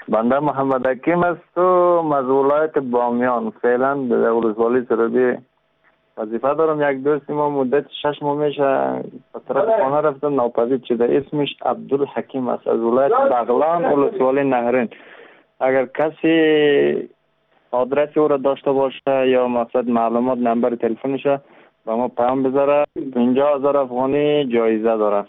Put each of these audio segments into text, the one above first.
بنده محمد حکیم است و از ولایت بامیان. فعلا در ولسوالی سرابی وظیفه دارم. یک دوستی ما مدت 6 ماه میشه به طرف خانه رفتم، ناپدید شده. اسمش عبدالحکیم است از ولایت بغلان ولسوالی نهرین. اگر کسی آدرس او را داشته باشه یا مقصد معلومات نمبر تلفنش با ما پیام بذاره. 50,000 افغانی جایزه داره.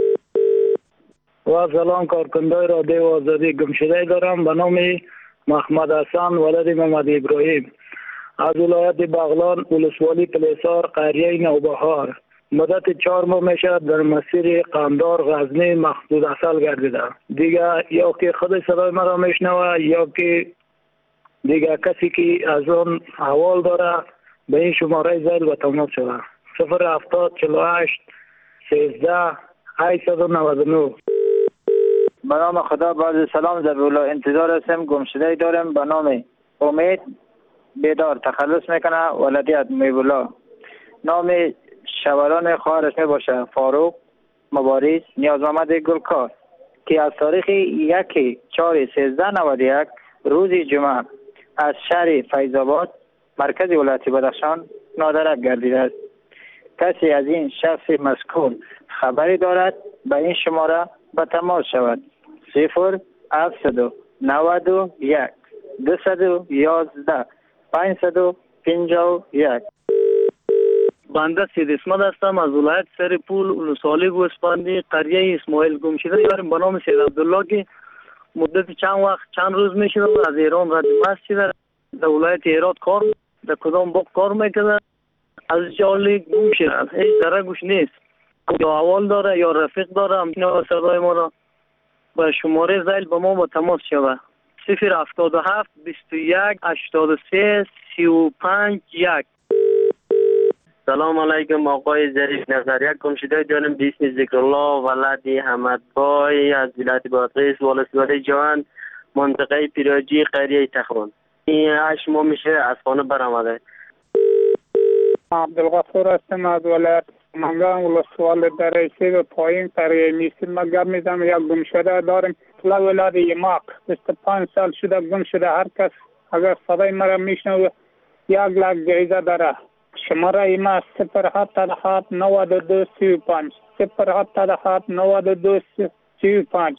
و سلام کارکنده رادیو آزادی گمشده دارم به نام محمد حسن ولد محمد ابراهیم از ولایت بغلان ولسوالی پلیسار قریه نوبهار. مدت 4 ماه میشه در مسیر قندار غزنی مخدود اصل گردیده. دیگه یا که خود صدای مرا میشنوه یا که دیگه کسی که از اون حوال داره به این شماره زیل و تماس شده 070 48 13 899. به نام خدا بعد سلام زبیولا انتظار هستم. گمشده دارم به نام امید بیدار تخلص میکنه ولدیت میبولا. نام شوران خواهرش می باشه فاروق مبارز نیاز محمد گلکار که از تاریخ 1/4/1391 روز جمعه از شهر فیض‌آباد مرکز ولایت بدخشان نادرک گردیده است. کسی از این شخص مذکور خبری دارد به این شماره به تماس شود. 0791 211 551. بنده سید اسمت هستم از ولایت سرپول ولسوالی گوسفندی قریه اسماعیل. گمشده داریم به نام سید عبدالله که مدت چند روز میشه از ایران رد مست شده. در ولایت هرات کار در کدام باغ کار میکنه. از جالی گم شده، هیچ ذره گوش نیست. یا اول داره یا رفیق داره. میتونه صدای ما را به شماره زیل به ما با تماس شود. 077 21 83 35 1. سلام علیکم آقای ظریف نظریه. گمشده جانم به اسم ذکرالله ولد حمدبای از ولایت بادغیس ولسوالی جوان منطقه پیراجی قریه تخرون. این 8 ماه میشه از خانه برآمده. عبدالغفور هستم از ولایت منگان ولسوالی درعیسی و پایین قریه میسی. ما گپ میزنم یک گمشده داریم طلا ولاد یماق 25 سال شده گم شده. هر کس اگر صدای مرا میشنوه 1,00,000 جایزه داره. شماره ایما 077 92 35 077 92 35.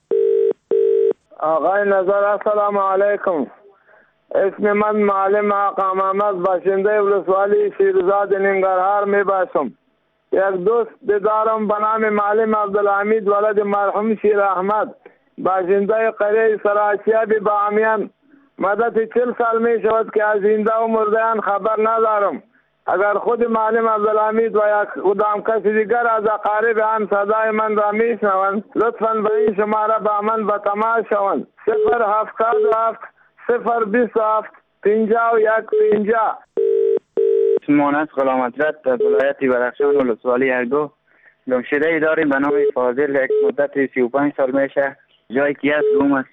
آقای نظر السلام علیکم. اسم من معلم آقا محمد باشنده ولسوالی شیرزاد ننگرهار می باشم. یک دوست دارم به نام معلم عبدالحمید ولد مرحوم شیر احمد باشنده قریه سراشیابی بامیان. مدت 40 سال می شود که از زنده و مردهان خبر ندارم. اگر خود معلم عبدالحمید و یا کدام کسی دیگر از اقارب آن صدای من را میشنوند لطفاً به این شماره با من به تماس شوند. 077 027 5150. مانس غلامترد در ولایت بدخشان ولسوالی ارگو. گمشده ای داریم به نام فاضل. یک مدت 35 سال میشه جایی که از گم است.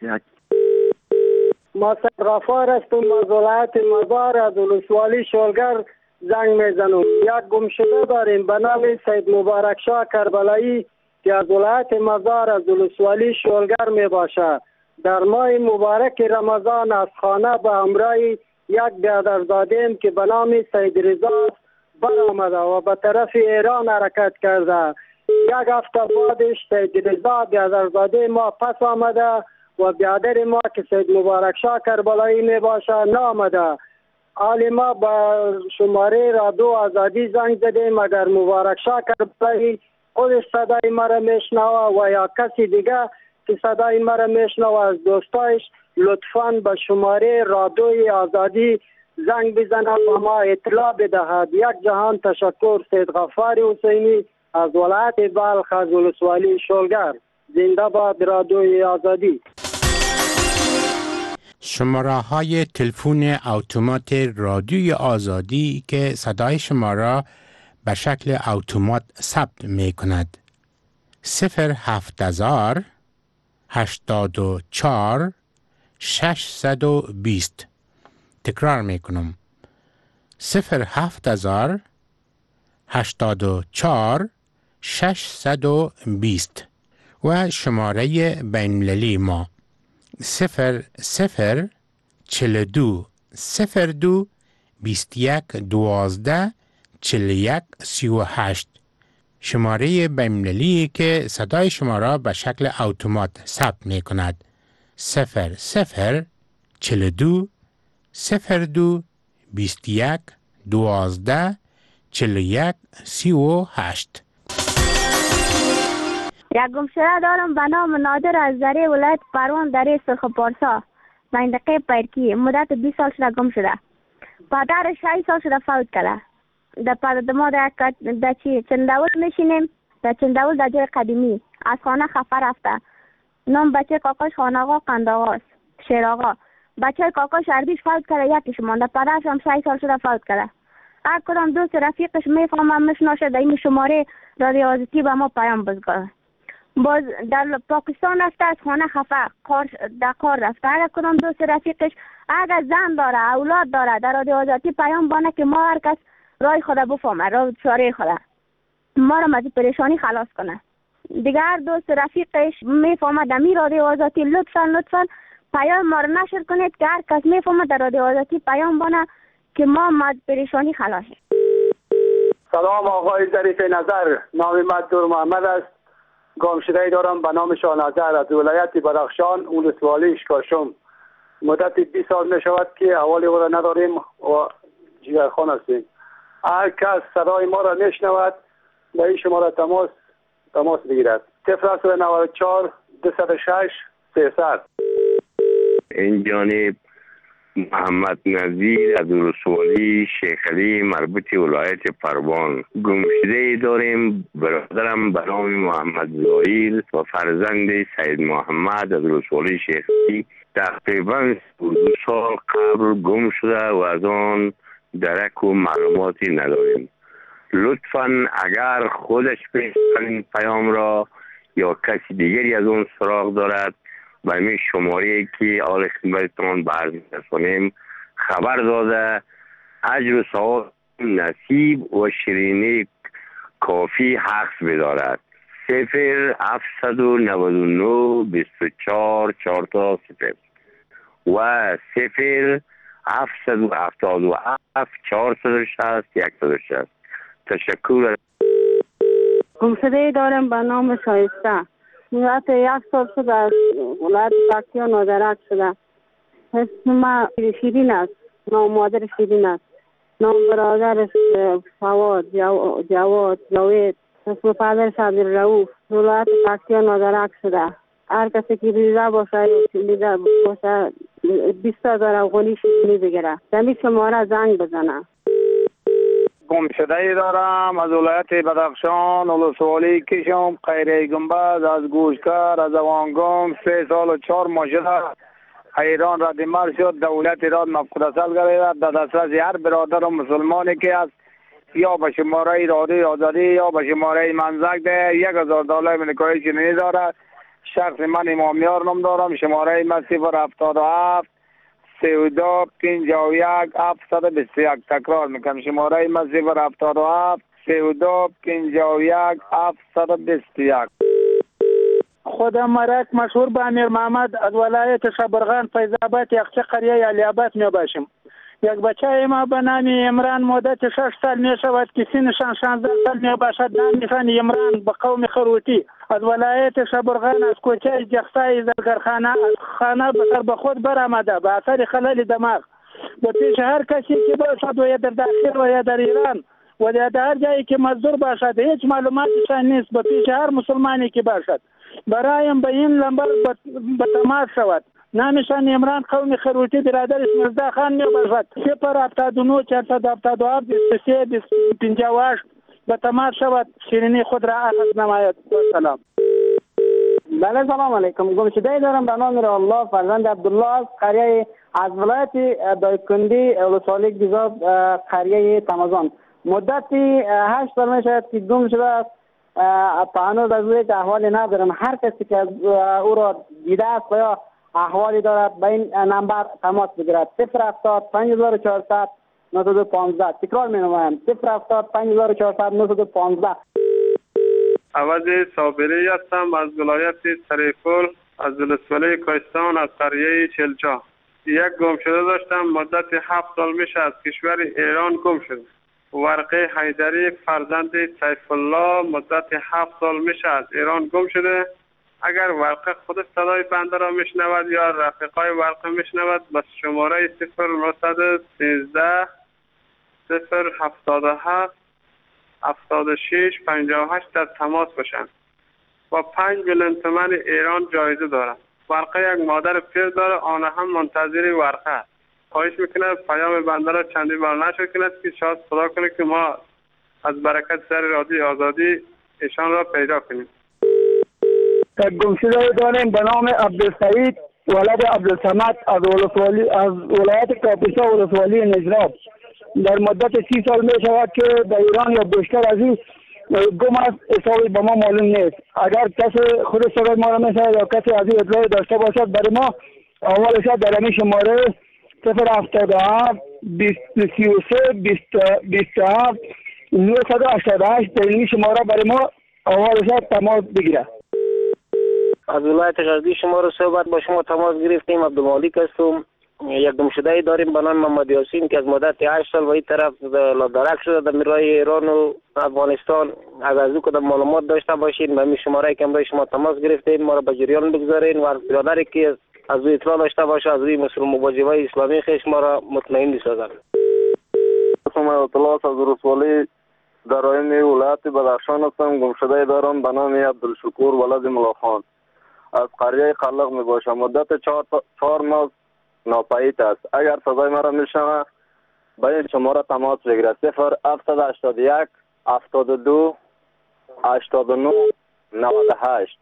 ما غفار هستم از ولایت مزار از ولسوالی شولگر زنگ میزنم. یک گمشده داریم به نام سید مبارک شاه کربلایی که از ولایت مزار از ولسوالی شولگر می باشد. در ماه مبارک رمضان از خانه به همراه یک برادرزاده که به نام سید رضا برآمده و به طرف ایران حرکت کرده. یک هفته بعدش سید رضا برادرزاده ما پس آمده و برادر ما که سید مبارک شاه کربلایی می باشد نآمده. حال ما با شماره رادیو آزادی زنگ زدیم اگر مبارک شاه کربلایی خودش صدای مرا میشنوه و یا کسی دیگه که صدای مرا میشنوه از دوستایش لطفاً به شماره رادیوی آزادی زنگ بزنه و ما اطلاع بدهد. یک جهان تشکر. سید غفار حسینی از ولایت بلخ از ولسوالی شولگر. زنده باد رادیوی آزادی. شماره های تلفن اتومات رادیوی آزادی که صدای شما را به شکل اتومات ثبت می کند. 070 84 620. تکرار می کنم. 070 84 620 و شماره بین المللی ما 00 42 21 12 41 38. شماره بین‌المللی که صدای شما را به شکل اتومات ثبت می کند. 00 42 02 21 12 41 38. یک گمشده دارم به نام نادر از ذره ولایت پروان دره سرخ پارسا منطقه پیرکی. مدت 20 سال شده گم شده. پدرش 6 سال شده فوت کرده. در ما در چنداول میشینیم. در چنداول در جای قدیمی از خانه خفه رفته. نام بچه کاکاش خان آقا قند آقاست، شیر آقا. بچه کاکاش عربیش فوت کرده، یکیش مانده. پدرش هم 6 سال شده فوت کرده. هر کدام دوست رفیقش میفهمم مشناشه در این شماره رادیوازیتی به ما پیام بزگاه. باز در پاکستان رفته، از خانه خفه در کار رفته. هر کدام دوست رفیقش اگر زن داره اولاد داره در رادیوازیتی پیام بانه که ما هر کس رای خدا بفهمه، رای چاره خدا ما را از پریشانی خلاص کنه. دیگر دوست رفیقش میفهمه در می رادیوازیتی لطفا پیام ما را نشر کنید که هر کس میفهمه در رادیوازیتی پیام بانه که ما از پریشانی خلاص. سلام آقای ظریف نظر، نام من دور محمد است. گمشده دارم به نام شاه نظر از ولایت بدخشان ولسوالی اشکاشم. مدت 20 سال می شود که احوال او را نداریم و جگرخوان هستیم. هر کس صدای ما را میشنود به این شماره تماس بگیرد. 094 206 300. این جانب محمد نظیر از ولسوالی شیخ علی مربوط ولایت پروان. گمشده داریم برادرم به نام محمد زاهیل و فرزند سید محمد از ولسوالی شیخ علی تقریبا 2 سال قبل گم شده و از آن درک و معلوماتی نداریم. لطفاً اگر خودش این پیام را یا کسی دیگری از اون سراغ دارد و این شماره که آل خدمتتان به عرض می‌رسانیم خبر داده اجر و ثواب نصیب و شیرینی کافی حق بدارد. 0799 24 4 0 و 0777 460 160. تشکر. گمشده دارم به نام شایسته. مدت 1 سال شده از ولایت پکتیا نادرک شده. اسم ما شیرین است، نام مادر شیرین است، نام برادرش فواد جواد جاوید، اسم پدرش عبدالرؤوف. ولایت پکتیا نادرک شده. هر کسی که ریزه باشه لیده باشه 20,000 افغانی شیرینی بگیره. دمی شماره زنگ بزنه. گمشده دارم از ولایت بدخشان ولسوالی کشم خیره گنبد از گوشکر از اوانگام 3 سال و 4 ماه شده. ایران ردیمر شد. دولت ایران مفقودسل گرفت در دسترس هر برادر و مسلمانی که است یا به شماره رادیوی آزادی یا به شماره منزک ده. $1,000 امریکایی چینی داره. شخص من امامیار نام دارم. شماره من 077 32 51 721. تکرار میکنم شماره من 077 32 51 721. خودم مرک مشهور به امیر محمد از ولایت شبرغان فیض آباد یخچه قریه علی آباد می باشم. یک بچه ما به نام عمران مدت 6 سال می شود که سنشان 16 سال می باشد. نامشان عمران به قوم خروتی از ولایت شبرغان از کوچه جخصای زرگرخانه خانه بسر به خود برآمده به اثر خلل دماغ. به پیش هر کسی که باشد و یا در داخل و یا در ایران و یا در هر جایی که مزدور باشد هیچ معلوماتشان نیست. به پیش هر مسلمانی که باشد برایم به این لمبر به تماس شود. نامشان عمران قوم خروتی برادرش مرزا خان می باشد. 079 477 23 58 به تماس شود. شیرینی خود را اخذ نماید. سلام. بله سلام علیکم. گمشده دارم به نام الله فرزند عبدالله قریه از ولایت دایکندی ولسوالی گیزاب قریه تمازان. مدتی 8 سال می شود که گم شده است. هنوز از روی احوالی ندارم. هر کسی که او را دیده است یا احوالی دارد به این نمبر تماس بگیرد. 070 5400 915. تکرار می نمایم 070 5400 915. عوض صابری هستم از ولایت سریفل از ولسوالی کوهستان از قریه چلچا. یک گم شده داشتم، مدت 7 سال میشه از کشور ایران گم شد. ورقه حیدری فرزند سیف الله مدت 7 سال میشه از ایران گم شده. اگر ورقه خود صدای بنده را میشنود یا رفیقای ورقه میشنود، بس شماره 0913 077 76 58 در تماس باشند و 5 میلیون تومان ایران جایزه دارد. ورقه یک مادر پیر داره، آن هم منتظر ورقه است. خواهش میکنه پیام بنده را چندین بار نشر کند که شاید خدا کنه که ما از برکت سر رادیو آزادی ایشان را پیدا کنیم. گمشده داریم به نام عبدالسعید ولد عبدالصمد از ولایت کاپیسا ولسوالی نجراب. در مدت 30 سال می شود که در ایران یا بیشتر از این گم است، حسابی به ما معلوم نیست. اگر کسی خود صدای ما را میشنود یا کسی از این اطلاع داشته باشد برای ما اولش در این شماره 077 33 27 988 در این شماره برای ما اولش تماس بگیره. از ولایت غزنی شما رو صحبت با شما تماس گرفتیم. عبدالمالک هستم. یک گمشده داریم به نام محمد یاسین که از مدت 8 سال و این طرف درک شده در میرای ایران و افغانستان. اگر از او کدام معلومات داشته باشین به این شماره که برای شما تماس گرفتیم ما را به جریان بگذارین و برادری که از او اطلاع داشته باشه از روی مسئول مواجبه اسلامی خیش ما را مطمئن بسازند. اسم اطلاعات از رسوالی در آین ولایت بدخشان هستم. گمشده دارم به نام عبدالشکور ولد ملاخان از قریه خلق می باشم. مدت 4 ماه ناپدید است. اگر صدای مرا میشنوه به این شماره تماس بگیره 0781 72 89 98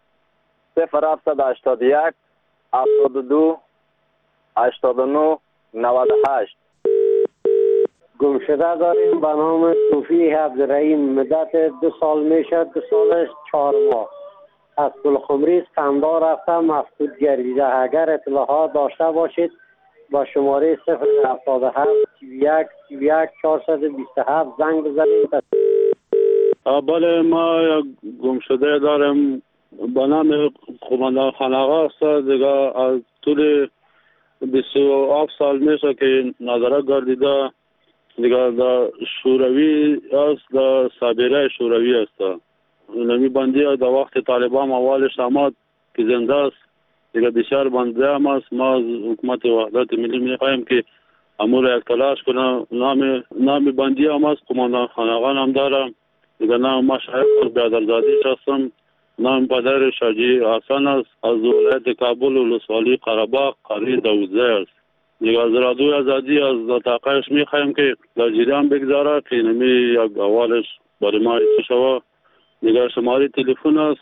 0781 72 89 98. گمشده داریم به نام صوفی عبدالرحیم. مدت 2 سال میشد، 2 سالش 4 ماه از پلخمری اسکندر رفتم مفقود گردیده. اگر اطلاعات داشته باشید با شماره 077 31 31 427 زنگ بزنید. بله ما گمشده داریم به نام قماندان خانقا است. دیگه از طول 27 سال میشه که نظاره گردیده. دیگه در شوروی است، در سابیره شوروی است. نمی بندی در وقت طالبان اولش آمد که زنده است. دیگه بسیار بنده هم است. ما از حکومت وحدت ملی میخواهیم که امور یک تلاش کنه. نام بندی هم است، قماندان خانقان هم دارم. دیگه نام ما شایق بیادرزادی هستم. نام پدر شاجی حسن است از ولایت کابل ولسوالی قره‌باغ قریه 12 است. دیگه از رادیو آزادی از تاقیش میخواهیم که در جریان بگذاره که نمی یک اولش برای ما شوه. دیگه شماره تلفن است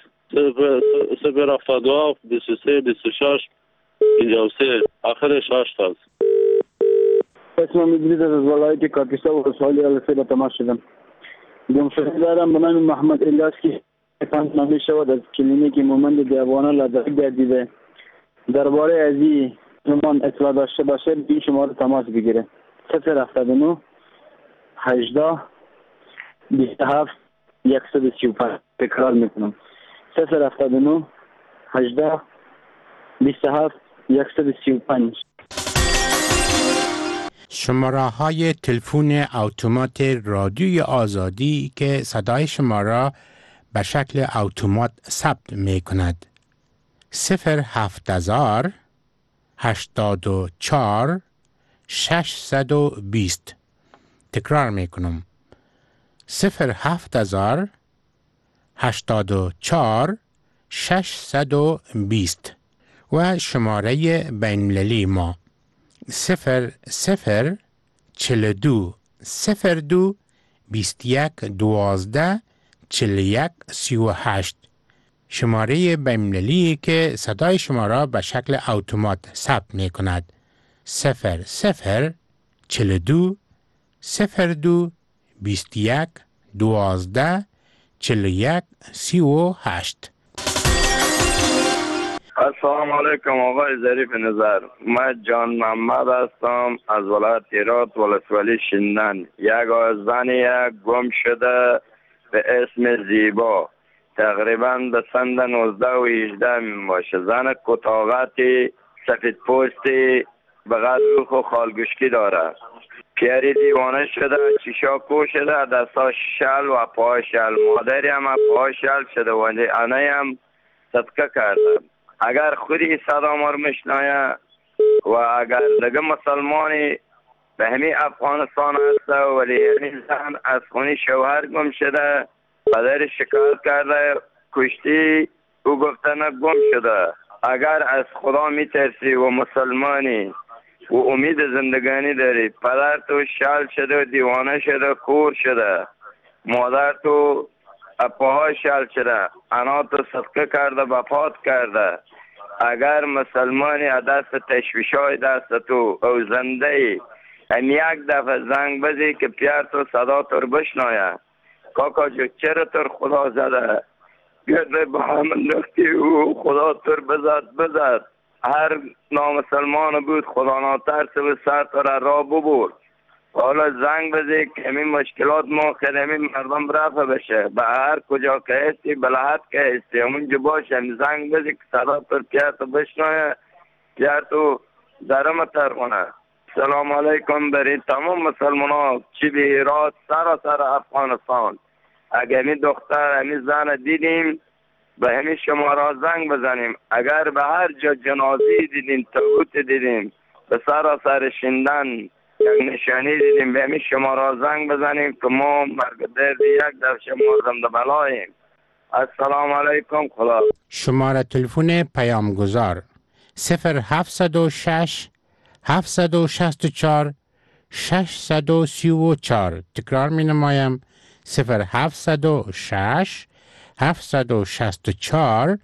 077 23 26 53 آخرش 8 است. اسمم ادریس از ولایت کاپیسا ولسوالی الفیل تماس شدم. گمشده دارم به نام محمد الیاس که پنج نامی شود از کلینیک مومند دیوانه لدغه گردیده. درباره از این زمان اطلاع داشته باشه این شماره تماس بگیره 079 18 27 135. تکرار میکنم 079 18 27 135. شماره های تلفن اتومات رادیوی آزادی که صدای شما را به شکل اتومات ثبت می کند 07000 84 620. تکرار می کنم 07000 84 620 و شماره بین‌المللی ما 0042 02 21 12 41 38. شماره بین‌المللی که صدای شما را به شکل اتومات ثبت می کند 0042 02 21 12 41 38. السلام علیکم آقای ظریف نظر. من جان محمد هستم از ولایت هرات ولسوالی شندن. یک زن گم شده به اسم زیبا تقریبا به سند 19 و 18 می باشه. زن کتاغت سفید پوست به قد روخ و خالگوشکی داره. پیری دیوانه شده، چیشا کو شده، دستا شل و پا شل. مادری هم پا شل شده و انه هم صدقه کرده. اگر خودی صدا مار مشنایه و اگر دیگه مسلمانی به همین افغانستان هست ولی همین زن از خونی شوهر گم شده، پدر شکایت کرده کشتی، او گفته نه گم شده. اگر از خدا میترسی و مسلمانی و امید زندگانی داری، پدر تو شل شده و دیوانه شده، کور شده، مادر تو اپاها شل شده، انا تو صدقه کرده وفات کرده. اگر مسلمانی دست تشویشای دست تو او زنده ای، هم یک دفعه زنگ بزی که پیار تو صدا تو بشنایه، کاکا جو چرا تو خدا زده، گرده به همون نقطی او خدا تو بزد. هر نامسلمان بود خدا ناترس و سر تو را ببرد. حالا زنگ بزی که همین مشکلات ما خدمی مردم رفع بشه. به هر کجا که هستی بلحت که هستی همونجا باشه، هم زنگ بزی که صدا تو پیار تو بشنایه، پیار تو درم ترغنه. سلام علیکم برای تمام مسلمان ها چی به هرات سر افغانستان. اگر همین دختر همین زن دیدیم به همین شما را زنگ بزنیم. اگر به هر جا جنازی دیدیم، تابوت دیدیم، به سر شندن یک نشانی دیدیم، به همین شما را زنگ بزنیم که ما مرگ درد یک در شما زنده بلاییم. السلام علیکم. خدا. شماره تلفن پیامگذار 0706 764 634. تکرار می نمایم 0706 764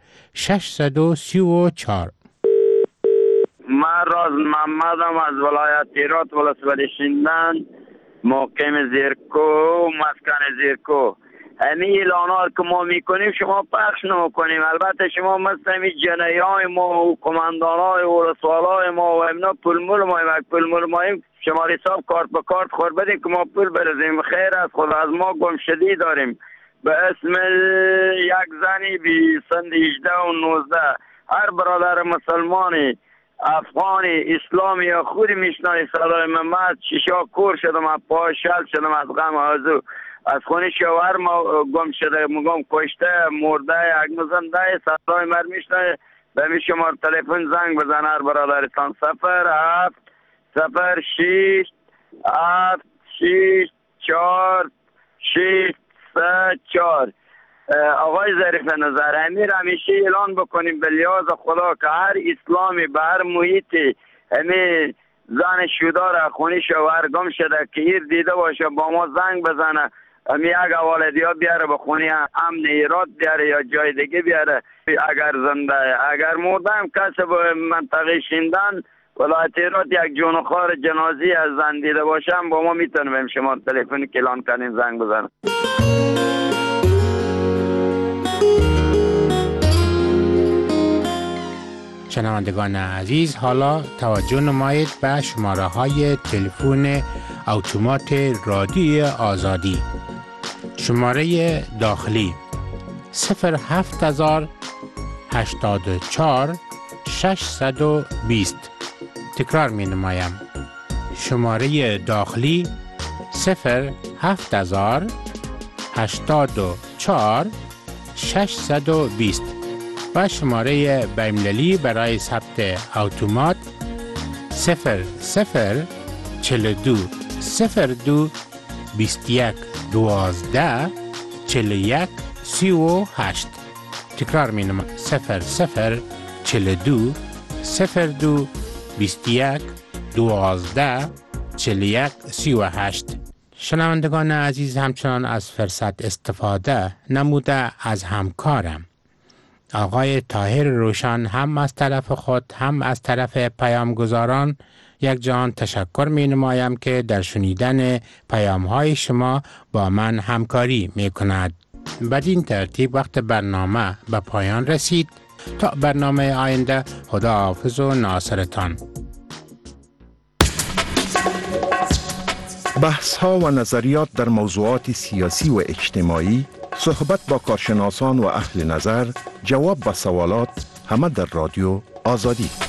634. من راز محمدم از ولایت هرات ولسوالی شندن، مقیم زیرکو، مسکن زیرکو. همین اعلانات که ما میکنیم شما پخش نمیکنیم. البته شما مثل همین جنایی های ما و کماندان های و رسوال های ما و همین پولمول ماییم شما حساب کارت به کارت خور بدیم که ما پول برزیم. خیر از خود از ما گمشدی داریم به اسم یک زنی بی سند 18 و 19. هر برادر مسلمانی افغانی اسلامی یا خودی میشنای صدای من شیشا کور شدم، از پا شل شدم، از غم آزو از خونی شوهر ما گم شده، گم کشته مرده یک مزنده صدای من میشنای. به می شمار تلفن زنگ بزن هر برادرستان 07 06 7 6 4 6 3 4. آقای ظریف نظر امیر همیشه اعلان بکنیم به لحاظ خدا که هر اسلامی به هر محیطی همین زن شودار خونی شوهر گم شده که ایر دیده باشه با ما زنگ بزنه، همین یک والدی ها بیاره به خونی امن هرات بیاره یا جای دیگه بیاره. اگر زنده اگر مرده هم کسی به منطقه شندن ولایت هرات یک جونخوار جنازی از زن دیده باشه هم با ما میتونیم شما تلفنی که اعلان کنین زنگ بزنه. شنوندگان عزیز، حالا توجه نمایید به شماره های تلفن اتومات رادیوی آزادی. شماره داخلی 07084 620. تکرار می نمایم. شماره داخلی 07084 620 و شماره بین‌المللی برای ثبت اتومات 0042 02 21 12 41 38. تکرار می نمایم 0042 02 21 12 41 38. شنوندگان عزیز، همچنان از فرصت استفاده نموده از همکارم آقای طاهر روشن هم از طرف خود هم از طرف پیامگذاران یک جان تشکر می نمایم که در شنیدن پیام های شما با من همکاری می کند. بدین ترتیب وقت برنامه به پایان رسید. تا برنامه آینده، خداحافظ و ناصرتان. بحث ها و نظریات در موضوعات سیاسی و اجتماعی، صحبت با کارشناسان و اهل نظر، جواب به سوالات، همه در رادیو آزادی.